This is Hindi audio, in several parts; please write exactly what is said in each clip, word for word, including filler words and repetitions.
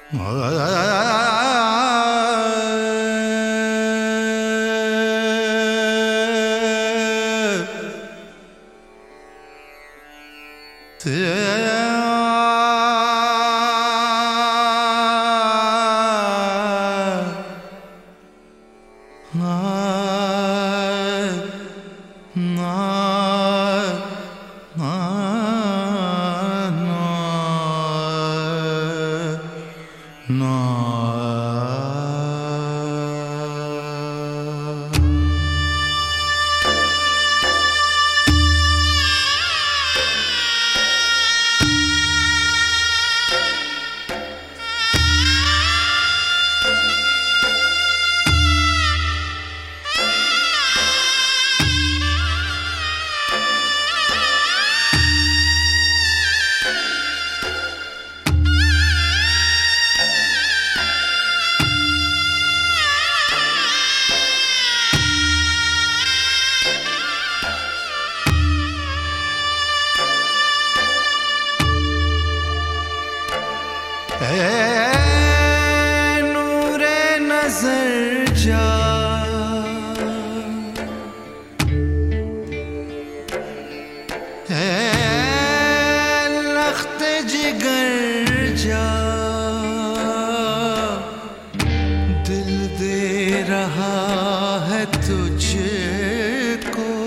नूरे नजर जा लख्त जिगर जा दिल दे रहा है तुझको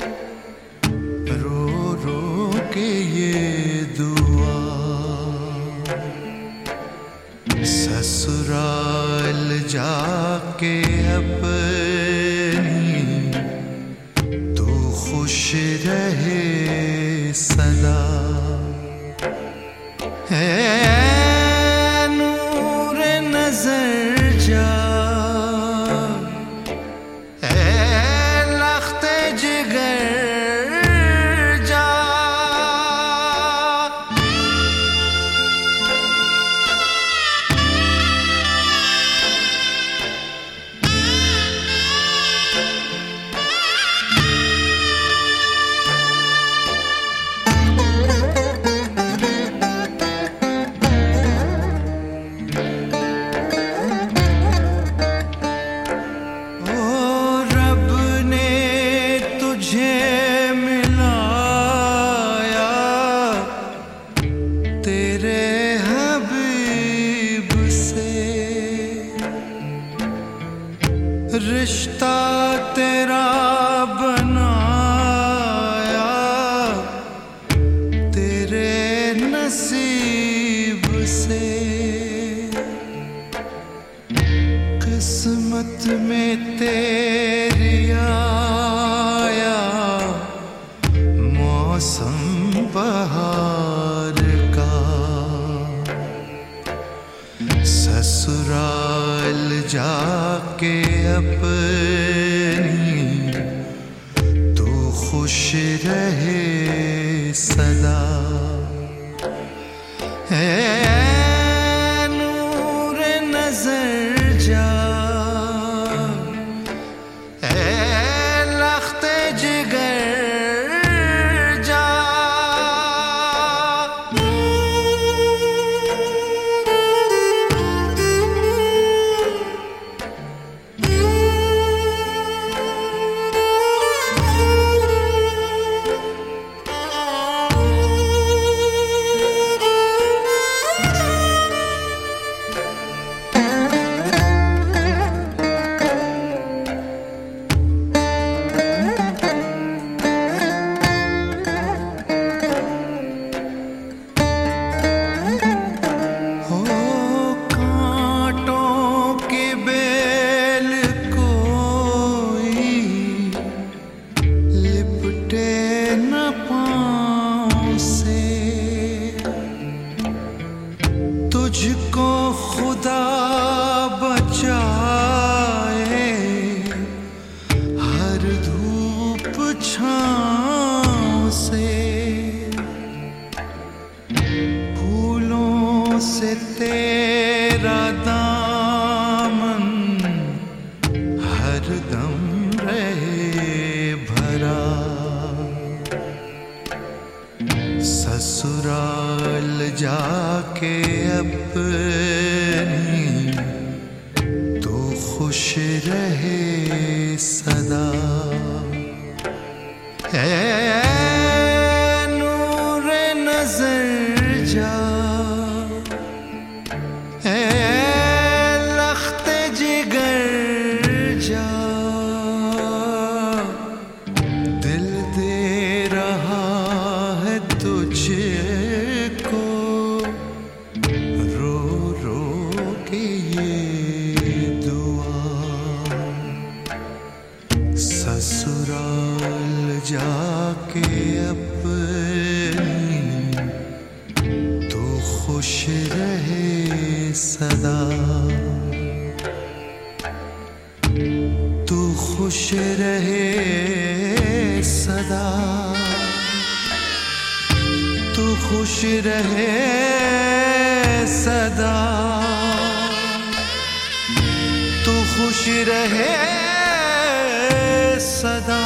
रो रो के ये दुआ ससुराल जाके अपनी तू खुश रहे सदा है नूर नजर जा है लख्त जिगर जा रिश्ता तेरा बनाया तेरे नसीब से किस्मत में तेरी आया मौसम बहार का ससुराल जाके अपनी तू खुश रहे सदा है नूर नजर जा है लख्त जिगर जा ससुराल जाके अपनी तू खुश रहे सदा। है नूरे नजर जा, है लख्ते जिगर जा, दिल दे रहा है तुझको रो रो के ये दुआ। ससुराल जाके अपनी तू खुश रहे सदा, तू खुश रहे सदा, तू खुश रहे सदा, तू खुश रहे सदा।